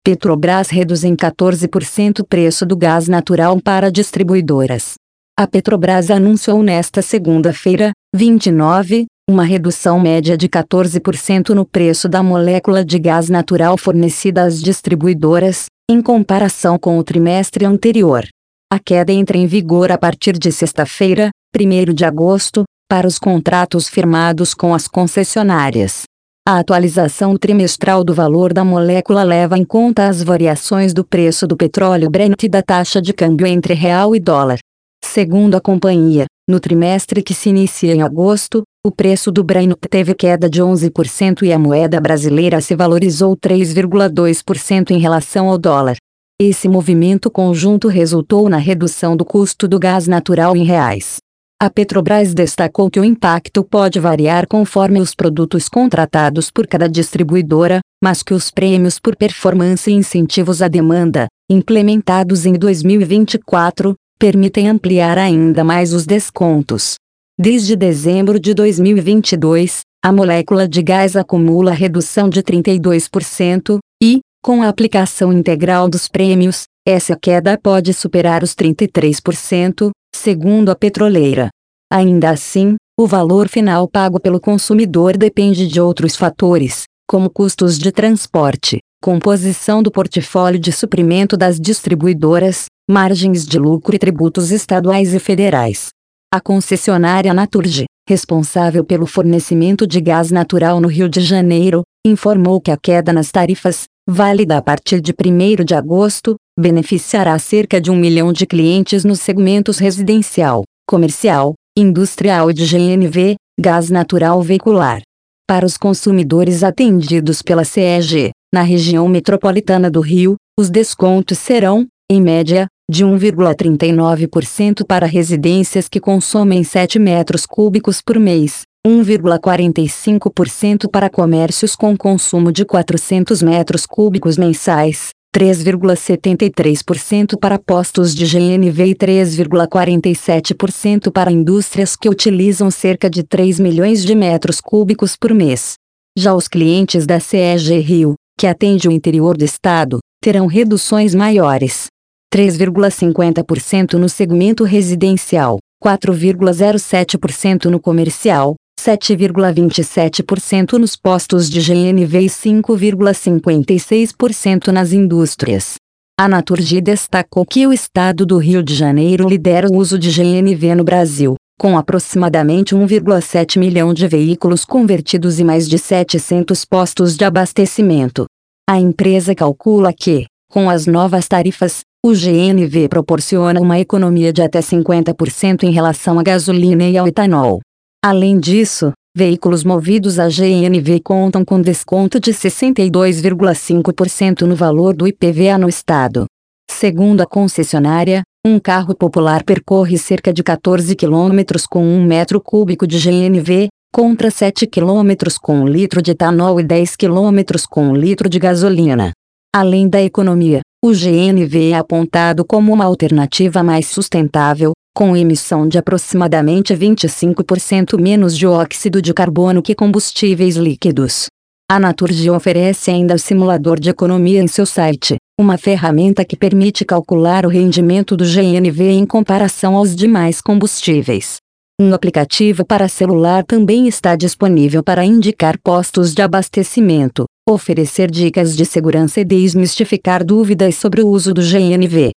Petrobras reduz em 14% o preço do gás natural para distribuidoras. A Petrobras anunciou nesta segunda-feira, 29, uma redução média de 14% no preço da molécula de gás natural fornecida às distribuidoras, em comparação com o trimestre anterior. A queda entra em vigor a partir de sexta-feira, 1º de agosto, para os contratos firmados com as concessionárias. A atualização trimestral do valor da molécula leva em conta as variações do preço do petróleo Brent e da taxa de câmbio entre real e dólar. Segundo a companhia, no trimestre que se inicia em agosto, o preço do Brent teve queda de 11% e a moeda brasileira se valorizou 3,2% em relação ao dólar. Esse movimento conjunto resultou na redução do custo do gás natural em reais. A Petrobras destacou que o impacto pode variar conforme os produtos contratados por cada distribuidora, mas que os prêmios por performance e incentivos à demanda, implementados em 2024, permitem ampliar ainda mais os descontos. Desde dezembro de 2022, a molécula de gás acumula redução de 32%, e, com a aplicação integral dos prêmios, essa queda pode superar os 33%, segundo a petroleira. Ainda assim, o valor final pago pelo consumidor depende de outros fatores, como custos de transporte, composição do portfólio de suprimento das distribuidoras, margens de lucro e tributos estaduais e federais. A concessionária Naturgy, responsável pelo fornecimento de gás natural no Rio de Janeiro, informou que a queda nas tarifas, válida a partir de 1º de agosto, beneficiará cerca de 1 milhão de clientes nos segmentos residencial, comercial, industrial e de GNV, gás natural veicular. Para os consumidores atendidos pela CEG, na região metropolitana do Rio, os descontos serão, em média, de 1,39% para residências que consomem 7 metros cúbicos por mês, 1,45% para comércios com consumo de 400 metros cúbicos mensais, 3,73% para postos de GNV e 3,47% para indústrias que utilizam cerca de 3 milhões de metros cúbicos por mês. Já os clientes da CEG Rio, que atende o interior do estado, terão reduções maiores. 3,50% no segmento residencial, 4,07% no comercial, 7,27% nos postos de GNV e 5,56% nas indústrias. A Naturgy destacou que o estado do Rio de Janeiro lidera o uso de GNV no Brasil, com aproximadamente 1,7 milhão de veículos convertidos e mais de 700 postos de abastecimento. A empresa calcula que, com as novas tarifas, o GNV proporciona uma economia de até 50% em relação à gasolina e ao etanol. Além disso, veículos movidos a GNV contam com desconto de 62,5% no valor do IPVA no estado. Segundo a concessionária, um carro popular percorre cerca de 14 km com 1 metro cúbico de GNV, contra 7 km com 1 litro de etanol e 10 km com 1 litro de gasolina. Além da economia, o GNV é apontado como uma alternativa mais sustentável, com emissão de aproximadamente 25% menos dióxido de carbono que combustíveis líquidos. A Naturgy oferece ainda o simulador de economia em seu site, uma ferramenta que permite calcular o rendimento do GNV em comparação aos demais combustíveis. Um aplicativo para celular também está disponível para indicar postos de abastecimento, oferecer dicas de segurança e desmistificar dúvidas sobre o uso do GNV.